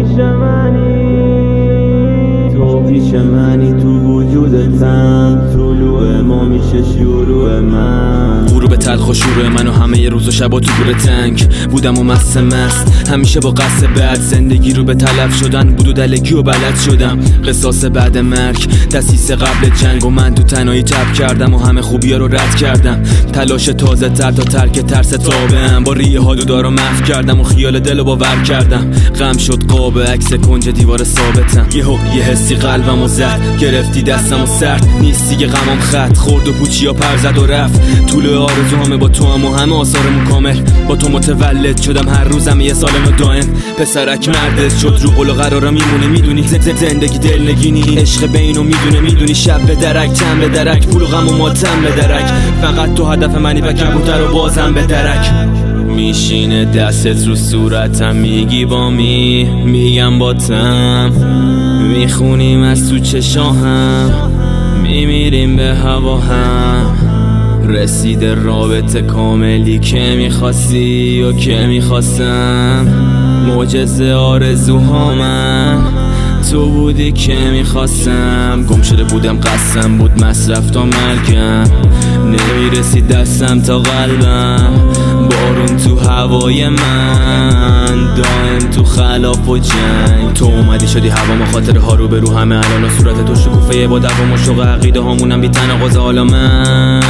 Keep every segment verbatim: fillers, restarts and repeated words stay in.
پیش منی، تو پیش منی، تو وجودتم، طلوع ما میشه شروع من. غروب تلخ و شروع من و همه ی روز و شبا تو گور تنگ بودم و مست مست، همیشه با قصد بعد زندگی رو به تلف شدن بود و دلگی و بلد شدم. قصاص بعد مرگ، دسیسه قبل جنگ و من تو تنهایی تب کردم و همه خوبی ها رو رد کردم. تلاش تازه تر تا ترک ترس تابم، با ریه ها دودارو محو کردم و خیال دل رو باور کردم. غم شد قاب عکس کنج دیوار ثابتم، یهو یه حسی قلبم و زد، گرفتی دستم و سرد نیستی که غمام خط خورد و پوچی ها پر زد و رفت. طول آرزو همه با تو هم و همه آثارمون کامل، با تو متولد شدم هر روزم یه سال و دائم. پسرک مردت شد رو قول و قرارا میمونه، میدونی زندگی دلنگینی عشق بینو میدونه، میدونی شب به درک تن به درک، پول و غم و ماتم به درک، فقط تو هدف منی و کبوتر و بازم به درک. میشینه دستت رو صورتم، میگی با می میگم با تم، میخونیم از تو چشاهم، میمیریم به هوا هم. رسیده رابطه کاملی که میخواستی و که میخواستم، معجزه آرزوها من تو بودی که میخواستم. گم شده بودم قسم بود مصرف تا مرگم، نمیرسید دستم تا قلبم، بارون تو هوای من، دائم تو خلاف و جنگ. تو اومدی شدی هوا ما خاطر ها رو به رو همه الان و صورت تو شکوفه با دوام و شوق عقیده هامونم بی تناقض. حالا من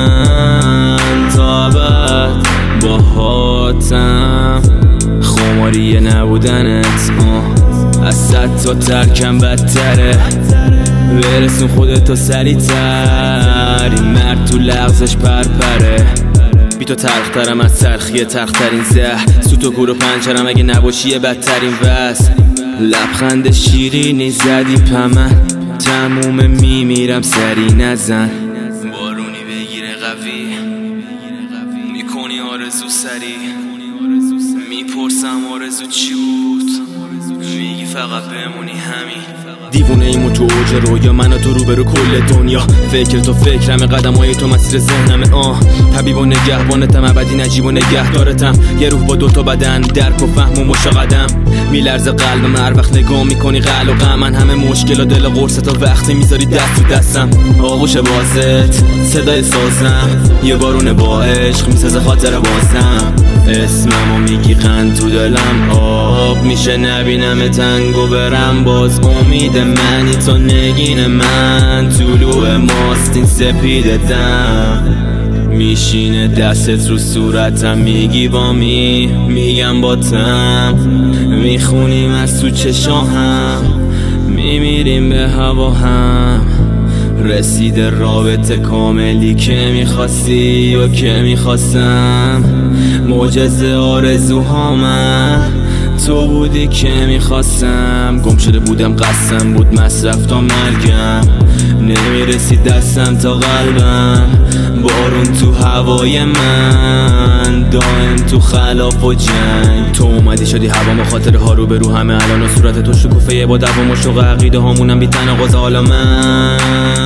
تا ابد با هاتم، خماری نبودنت از صد تا ترکم بدتره، برسون خودتو سریع‌تر، این مرد تو لغزش پرپره. بی تو تلخترم از تلخی تلخترین زهر، سوت و کور و پنچرم اگه نباشی بدترین وز. لبخند شیرینی زدی پمن، تموم میمیرم سری نزن. بارونی بگیره قوی، میکنی آرزو سری، میپرسم آرزو چی بود، میگی فقط بمونی همین. دیوونه ایمو تو اوج رویا، من و تو رو برو کل دنیا، فکر تو فکرم، قدم های تو مسیر ذهنمه. آه طبیب و نگهبانتم، ابدی نجیب و نگهدارتم، یه روح با دوتا بدن، درک و فهم و مشاهدم. میلرزه قلبم هر وقت نگاه میکنی قل و غم، من همه مشکل و دل قرص تا وقتی میذاری دست تو دستم. آغوش بازت صدای سازم، یه بارونه با عشق میسازه خاطر بازم. اسممو میگی قند تو دلم آب میشه، نبینم تنگو برم باز. امید منی تو نگین من، طلوع ماست این سپید دم. میشینه دستت رو صورتم، میگی با می میگم با تم، میخونیم از تو چشاهم، میمیریم به هوا هم. رسیده رابطه کاملی که میخواستی و که میخواستم، معجزه آرزوها من تو بودی که میخواستم. گم شده بودم قسم بود مصرف تا مرگم، نمیرسید دستم تا قلبم، بارون تو هوای من، دائم تو خلاف و جنگ. تو اومدی شدی هوا ما خاطر ها رو به رو همه الان و صورت تو شکوفه با دوام و شوق عقیده هامونم بی تناقض. حالا من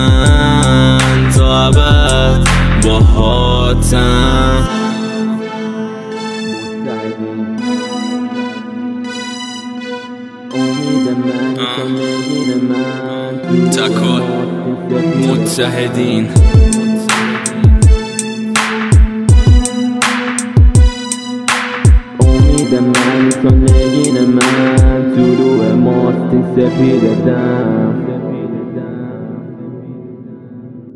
تا ابد با هاتم. تکال متحدین. امید من تو نگین من، طلوع ماست این سپید دم.